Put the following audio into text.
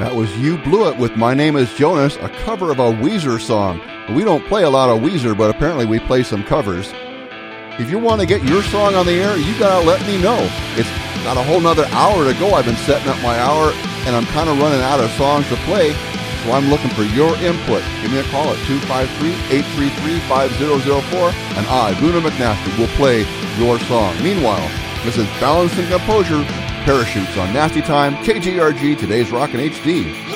That was You Blew It with My Name is Jonas, a cover of a Weezer song. We don't play a lot of Weezer, but apparently we play some covers. If you want to get your song on the air, you gotta let me know. It's got a whole nother hour to go. I've been setting up my hour, and I'm kind of running out of songs to play, so I'm looking for your input. Give me a call at 253-833-5004, and I, Boona McNasty, will play your song. Meanwhile, this is Balance and Composure, Parachutes on Nasty Time, KGRG, Today's Rockin' HD.